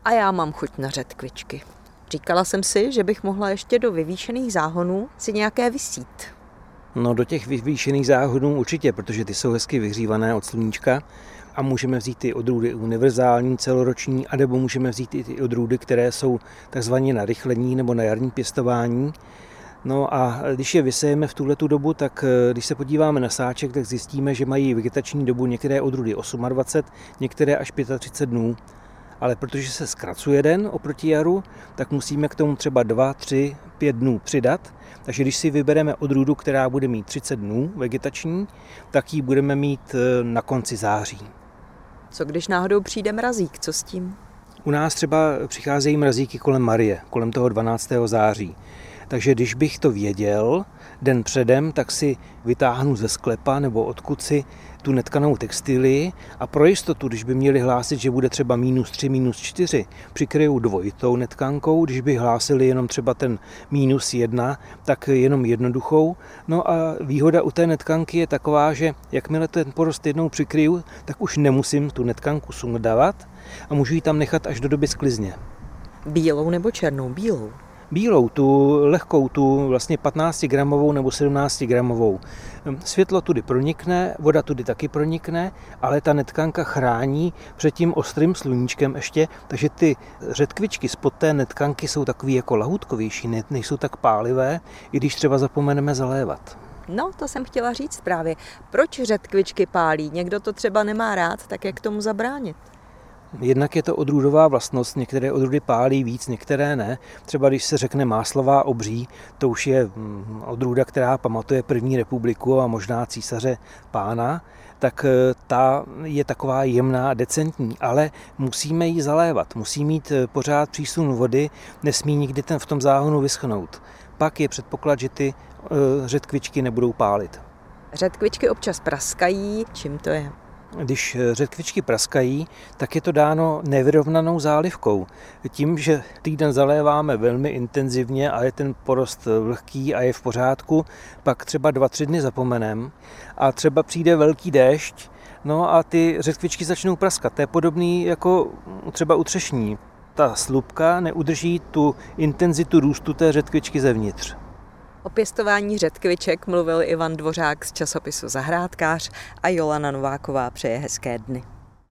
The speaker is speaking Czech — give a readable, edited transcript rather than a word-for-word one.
A já mám chuť na řetkvičky. Říkala jsem si, že bych mohla ještě do vyvýšených záhonů si nějaké vysít. No do těch vyvýšených záhonů určitě, protože ty jsou hezky vyhřívané od sluníčka a můžeme vzít ty odrůdy univerzální, celoroční, anebo můžeme vzít i ty odrůdy, které jsou takzvaně na rychlení nebo na jarní pěstování. No a když je vysejeme v tuhletu dobu, tak když se podíváme na sáček, tak zjistíme, že mají vegetační dobu některé odrůdy 28, některé až 35 dnů. Ale protože se zkracuje den oproti jaru, tak musíme k tomu třeba 2, 3, 5 dnů přidat. Takže když si vybereme odrůdu, která bude mít 30 dnů vegetační, tak ji budeme mít na konci září. Co když náhodou přijde mrazík, co s tím? U nás třeba přicházejí mrazíky kolem Marie, kolem toho 12. září. Takže když bych to věděl den předem, tak si vytáhnu ze sklepa nebo odkud si tu netkanou textilii a pro jistotu, když by měli hlásit, že bude třeba -3, -4, přikryjou dvojitou netkankou, když by hlásili jenom třeba ten -1, tak jenom jednoduchou. No a výhoda u té netkanky je taková, že jakmile ten porost jednou přikryju, tak už nemusím tu netkanku sundávat a můžu ji tam nechat až do doby sklizně. Bílou nebo černou? Bílou. Bílou, tu lehkou, tu vlastně 15 gramovou nebo 17 gramovou. Světlo tudy pronikne, voda tudy taky pronikne, ale ta netkanka chrání před tím ostrým sluníčkem ještě, takže ty řetkvičky spod té netkanky jsou takový jako lahůdkovější, nejsou tak pálivé, i když třeba zapomeneme zalévat. No, to jsem chtěla říct právě. Proč řetkvičky pálí? Někdo to třeba nemá rád, tak jak tomu zabránit? Jednak je to odrůdová vlastnost, některé odrůdy pálí víc, některé ne. Třeba když se řekne Máslová obří, to už je odrůda, která pamatuje první republiku a možná císaře pána, tak ta je taková jemná, decentní, ale musíme ji zalévat, musí mít pořád přísun vody, nesmí nikdy v tom záhonu vyschnout. Pak je předpoklad, že ty řetkvičky nebudou pálit. Řetkvičky občas praskají, čím to je? Když řetkvičky praskají, tak je to dáno nevyrovnanou zálivkou. Tím, že týden zaléváme velmi intenzivně a je ten porost vlhký a je v pořádku, pak třeba 2-3 dny zapomenem a třeba přijde velký déšť, no a ty řetkvičky začnou praskat. To je podobný jako třeba u třešní. Ta slupka neudrží tu intenzitu růstu té řetkvičky zevnitř. O pěstování řetkviček mluvil Ivan Dvořák z časopisu Zahrádkář a Jolana Nováková přeje hezké dny.